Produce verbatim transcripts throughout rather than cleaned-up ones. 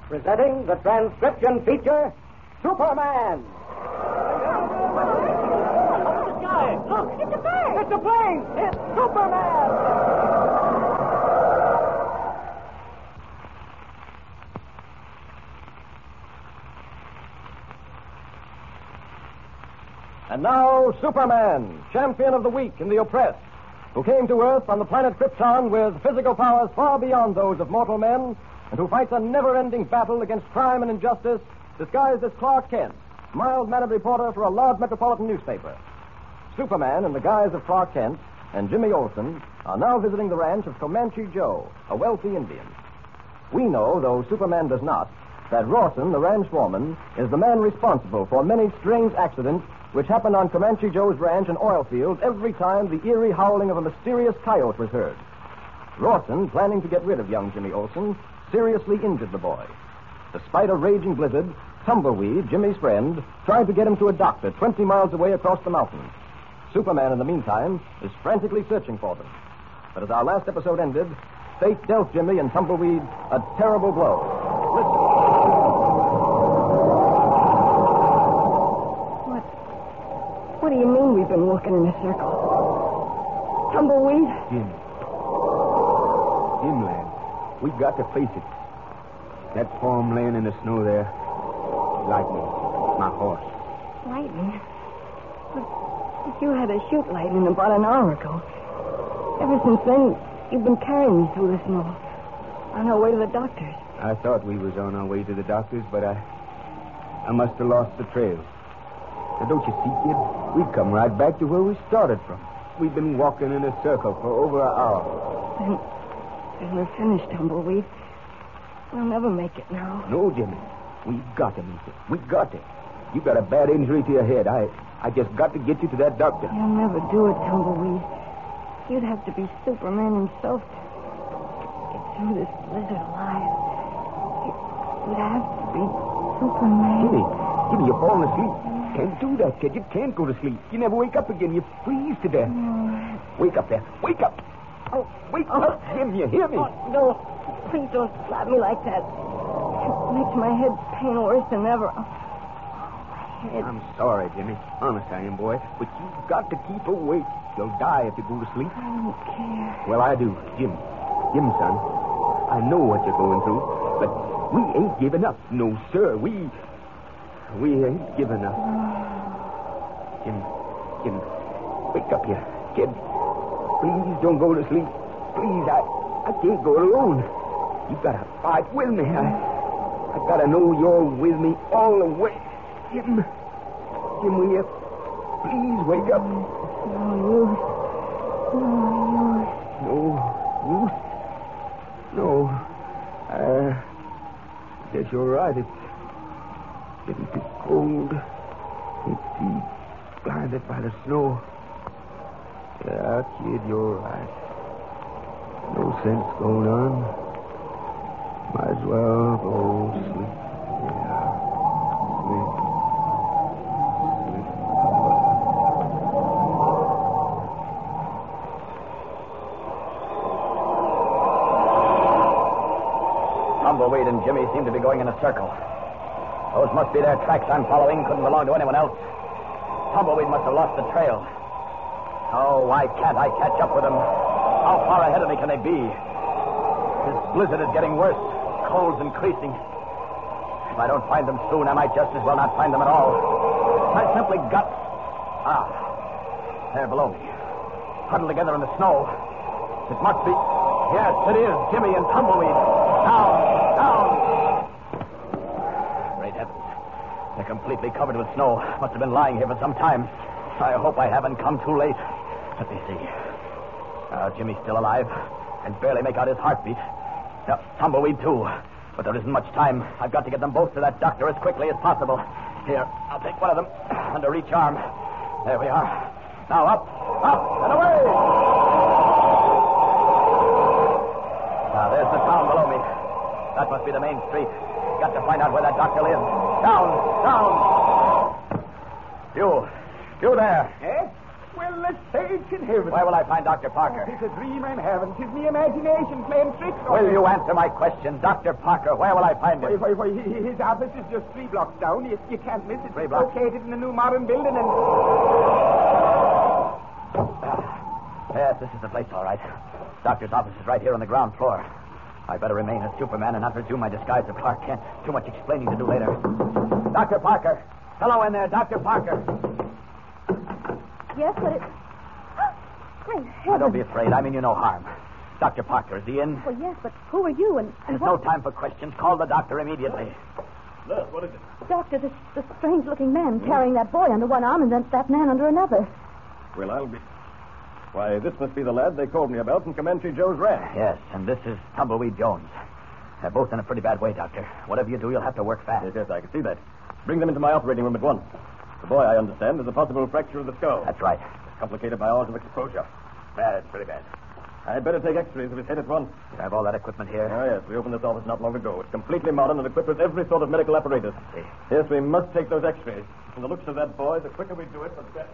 presenting the transcription feature, Superman. Look, it's a bird. It's a plane. It's Superman. And now, Superman, champion of the weak and the oppressed, who came to Earth on the planet Krypton with physical powers far beyond those of mortal men, and who fights a never-ending battle against crime and injustice, disguised as Clark Kent, mild-mannered reporter for a large metropolitan newspaper. Superman, in the guise of Clark Kent, and Jimmy Olsen are now visiting the ranch of Comanche Joe, a wealthy Indian. We know, though Superman does not, that Rawson, the ranch foreman, is the man responsible for many strange accidents which happened on Comanche Joe's ranch and oil fields every time the eerie howling of a mysterious coyote was heard. Rawson, planning to get rid of young Jimmy Olsen, seriously injured the boy. Despite a raging blizzard, Tumbleweed, Jimmy's friend, tried to get him to a doctor twenty miles away across the mountains. Superman, in the meantime, is frantically searching for them. But as our last episode ended, fate dealt Jimmy and Tumbleweed a terrible blow. Listen. What? What do you mean we've been walking in a circle? Tumbleweed? Jim. Jim, lad. We've got to face it. That form laying in the snow there. Lightning. My horse. Lightning? But, but you had a shoot lightning about an hour ago. Ever since then, you've been carrying me through the snow. On our way to the doctor's. I thought we was on our way to the doctor's, but I... I must have lost the trail. Now, don't you see, kid? We've come right back to where we started from. We've been walking in a circle for over an hour. Then, then we're finished, Tumbleweed. We'll never make it now. No, Jimmy. We've got to make it. We've got to. You got a bad injury to your head. I I just got to get you to that doctor. You'll never do it, Tumbleweed. You'd have to be Superman himself to get through this blizzard alive. You'd have to be Superman. Jimmy, Jimmy, you're falling asleep. Can't do that, kid. You can't go to sleep. You never wake up again. You freeze to death. No. Wake up there. Wake up. Oh, wake Oh. up, Jim. You hear me? Oh, no. Please don't slap me like that. It makes my head pain worse than ever. Oh, my head. I'm sorry, Jimmy. Honest I am, boy. But you've got to keep awake. You'll die if you go to sleep. I don't care. Well, I do. Jim. Jim, son. I know what you're going through. But we ain't giving up. No, sir. We... We ain't giving up. Jim. Jim. Wake up here. Kid. Please don't go to sleep. Please, I... I can't go alone. You gotta fight with me. I... I gotta know you're with me all the way. Jim. Jim, will you... Please wake up. No use. No use. No use? No. Uh, I guess you're right. It's getting too cold. Can't see. Blinded by the snow. Yeah, kid, you're right. No sense going on. Might as well go sleep. Yeah. Sleep. Sleep. Tumbleweed and Jimmy seem to be going in a circle. Those must be their tracks I'm following. Couldn't belong to anyone else. Tumbleweed must have lost the trail. Oh, why can't I catch up with them? How far ahead of me can they be? This blizzard is getting worse. Cold's increasing. If I don't find them soon, I might just as well not find them at all. I simply got... Ah, they're below me. Huddled together in the snow. It must be... Yes, it is. Jimmy and Tumbleweed. Down, down. Great heavens. They're completely covered with snow. Must have been lying here for some time. I hope I haven't come too late. Let me see. Uh, Jimmy's still alive. Can barely make out his heartbeat. Now, Tumbleweed, too. But there isn't much time. I've got to get them both to that doctor as quickly as possible. Here, I'll take one of them under each arm. There we are. Now, up, up, and away! Now, there's the town below me. That must be the main street. Got to find out where that doctor lives. Down, down! You, you there. Eh? Well, the saints in heaven. Where will I find Doctor Parker? It's a dream I'm having. Tis me imagination playing tricks on Will me. you answer my question? Doctor Parker, where will I find him? Why, why, why, his office is just three blocks down. You, you can't miss it. Three It's blocks? located in a new modern building and... Yes, this is the place, all right. Doctor's office is right here on the ground floor. I better remain as Superman and not resume my disguise of Clark Kent. Too much explaining to do later. Doctor Parker. Hello in there, Doctor Parker. Yes, but it... Great Now, heavens. don't be afraid. I mean you no harm. Doctor Parker, is he in? Well, yes, but who are you and, and There's what... no time for questions. Call the doctor immediately. Nurse, what is it? Doctor, this, this strange-looking man carrying that boy under one arm and then that man under another. Well, I'll be... Why, this must be the lad they called me about from Comanche Joe's ranch. Yes, and this is Tumbleweed Jones. They're both in a pretty bad way, Doctor. Whatever you do, you'll have to work fast. Yes, yes, I can see that. Bring them into my operating room at once. The boy, I understand, has a possible fracture of the skull. That's right. Complicated by hours of exposure. Bad, very bad. I'd better take x-rays of his head at once. You have all that equipment here? Oh, yes. We opened this office not long ago. It's completely modern and equipped with every sort of medical apparatus. See. Yes, we must take those x-rays. From the looks of that boy, the quicker we do it, the better.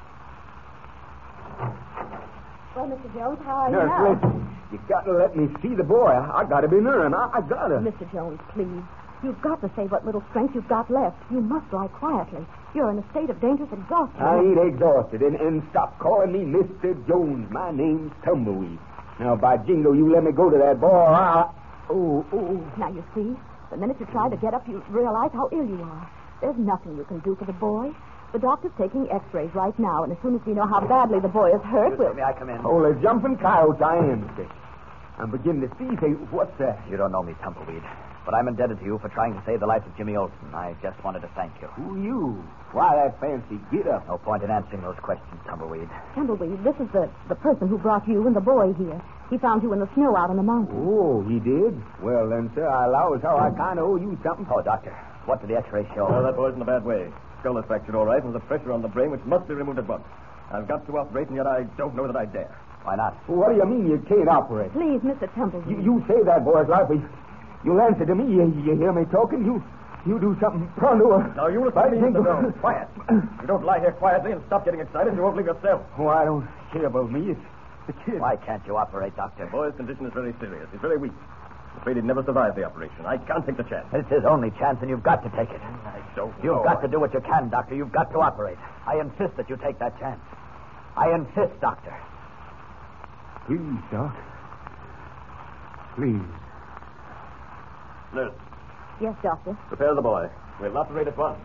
Well, Mister Jones, how are you Nurse, now? listen. You got to let me see the boy. I, I got to be near him. I, I got to. Mister Jones, please. You've got to save what little strength you've got left. You must lie quietly. You're in a state of dangerous exhaustion. I ain't exhausted. And, and stop calling me Mister Jones. My name's Tumbleweed. Now, by jingo, you let me go to that boy. I... Oh, oh. Now, you see, the minute you try to get up, you realize how ill you are. There's nothing you can do for the boy. The doctor's taking x-rays right now, and as soon as we know how badly the boy is hurt, we'll... May I come in? Holy jumping coyotes, I am sick. I'm beginning to see things. What's that? You don't know me, Tumbleweed. But I'm indebted to you for trying to save the life of Jimmy Olsen. I just wanted to thank you. Who you? Why that fancy get-up? No point in answering those questions, Tumbleweed. Tumbleweed, this is the, the person who brought you and the boy here. He found you in the snow out on the mountain. Oh, he did? Well, then, sir, I allow as how I kind of owe you something. Oh, Doctor, what did the x-ray show? Well, that boy's in a bad way. Skull is fractured, all right, and there's a pressure on the brain which must be removed at once. I've got to operate, and yet I don't know that I dare. Why not? What do you mean you can't operate? Please, Mister Tumbleweed. You, you save that boy's life. You, you'll answer to me. You, you hear me talking? You you do something pronto. Or... Now, you listen to me, Mister Jones. Quiet. If you don't lie here quietly and stop getting excited, you won't leave yourself. Oh, I don't care about me. It's the kid. Why can't you operate, Doctor? The boy's condition is very serious. He's very weak. I'm afraid he'd never survive the operation. I can't take the chance. It's his only chance, and you've got to take it. I don't You've know. got to do what you can, Doctor. You've got to operate. I insist that you take that chance. I insist, Doctor. Please, Doc. Please. Nurse, Yes, Doctor. prepare the boy. We'll operate at once.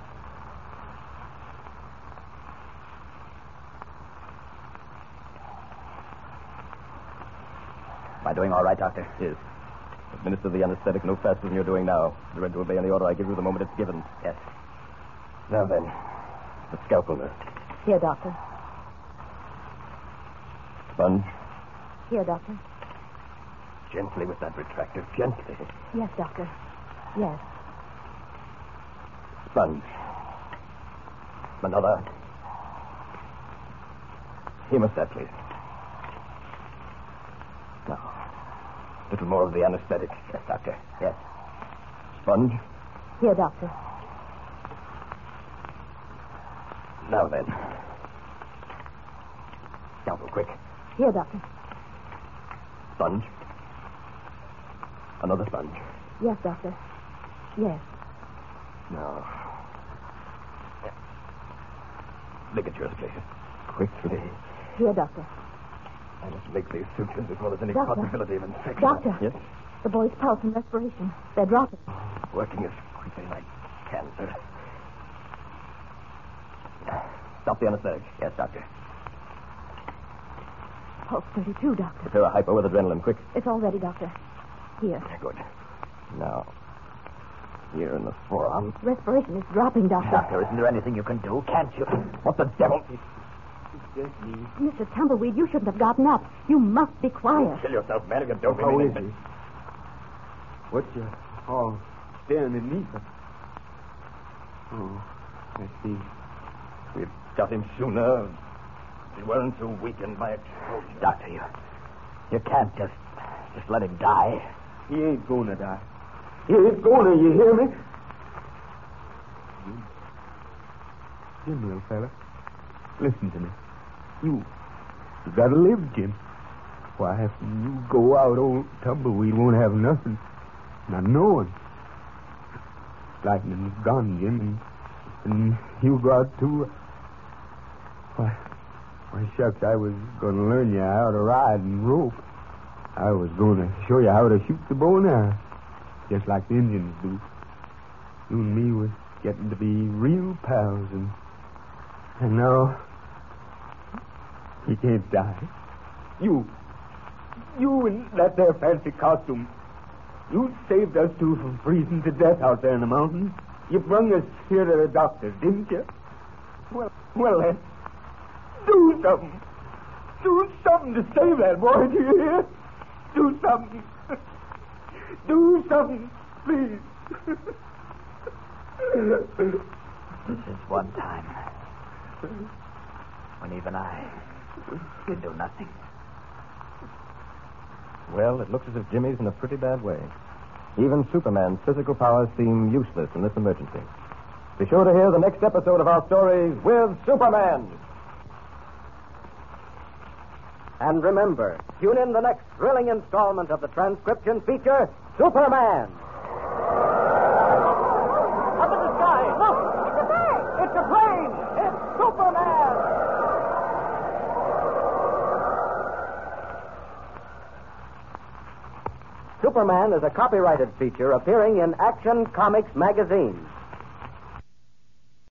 Am I doing all right, Doctor? Yes. Administer the anesthetic no faster than you're doing now. You're ready to obey any order I give you the moment it's given. Yes. Now then, the scalpel, nurse. Here, Doctor. Sponge, Here, Doctor. gently with that retractor. Gently. Yes, Doctor. Yes. Sponge. Another. Hemostat, please. Now, a little more of the anesthetic. Yes, Doctor. Yes. Sponge. Here, Doctor. Now then. Scalpel, quick. Here, Doctor. Sponge. Another sponge. Yes, Doctor. Yes. Now. Ligatures, please. Quickly. Here, Doctor. I must make these sutures before there's any Doctor. possibility of infection. Doctor. Yes? The boy's pulse and respiration. They're dropping. Working as quickly as I can, sir. Stop the anesthetic. Yes, Doctor. Pulse thirty-two, Doctor. Prepare a hypo with adrenaline, quick. It's all ready, Doctor. Here. Good. Now, here in the forearm. Respiration is dropping, Doctor. Doctor, isn't there anything you can do? Can't you? What the devil? Mister Tumbleweed, you shouldn't have gotten up. You must be quiet. Kill yourself, man, if you don't. How mean is it. he? What's your... Oh, staring at me. Oh, I see. We've got him sooner. We weren't so weakened by exposure. Doctor, you... You can't just... just let him die. He ain't gonna die. He ain't gonna, you hear me? Jim, little fella, listen to me. You, you gotta live, Jim. Why, if you go out, old Tumbleweed won't have nothing. Not knowing. Lightning's gone, Jim, and, and you go out, too. Why, why, shucks, I was going to learn you how to ride and rope. I was going to show you how to shoot the bow and arrow, just like the Indians do. You and me was getting to be real pals, and, and now he can't die. You, you in that there fancy costume, you saved us two from freezing to death out there in the mountains. You brung us here to the doctor, didn't you? Well, well then, do something. Do something to save that boy, do you hear? Do something. Do something, please. This is one time when even I can do nothing. Well, it looks as if Jimmy's in a pretty bad way. Even Superman's physical powers seem useless in this emergency. Be sure to hear the next episode of our story with Superman. And remember, tune in the next thrilling installment of the transcription feature, Superman. Up in the sky. Look! It's a bird! It's a plane! It's Superman! Superman is a copyrighted feature appearing in Action Comics magazine.